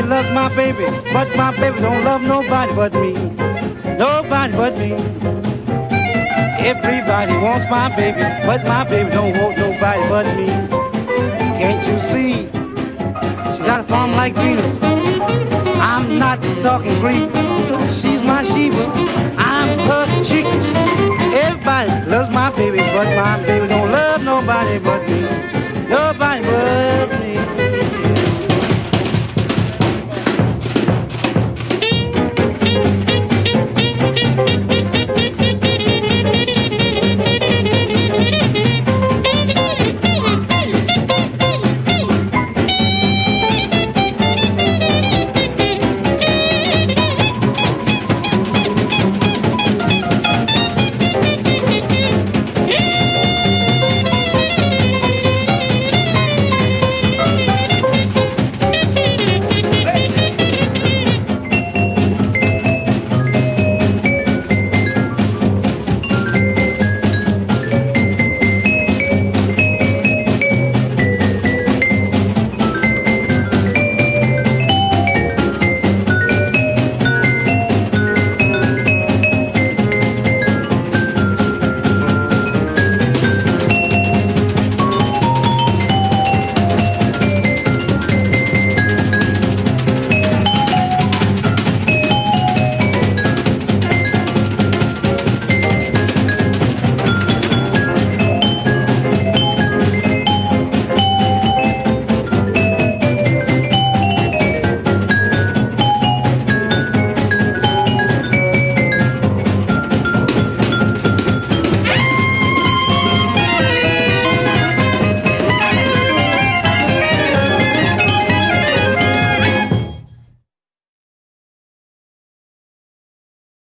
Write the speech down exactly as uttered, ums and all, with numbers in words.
loves my baby, but my baby don't love nobody but me. Nobody but me. Everybody wants my baby, but my baby don't want nobody but me. Can't you see? She got a form like Venus. I'm not talking Greek. She's my Sheba. I'm her chicken. Everybody loves my baby, but my baby don't love nobody but me.